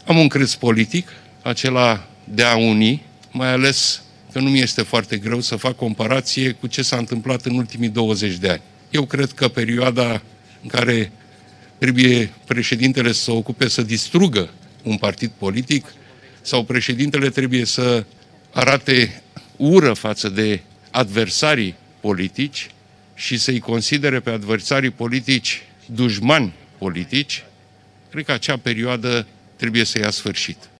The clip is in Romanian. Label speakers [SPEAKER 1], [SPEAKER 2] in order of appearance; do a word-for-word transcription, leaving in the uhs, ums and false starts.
[SPEAKER 1] Am un creț politic, acela de a uni, mai ales că nu mi este foarte greu să fac comparație cu ce s-a întâmplat în ultimii douăzeci de ani. Eu cred că perioada în care trebuie președintele să se ocupe să distrugă un partid politic sau președintele trebuie să arate ură față de adversarii politici și să-i considere pe adversarii politici dușmani politici, cred că acea perioadă trebuie să ia sfârșit.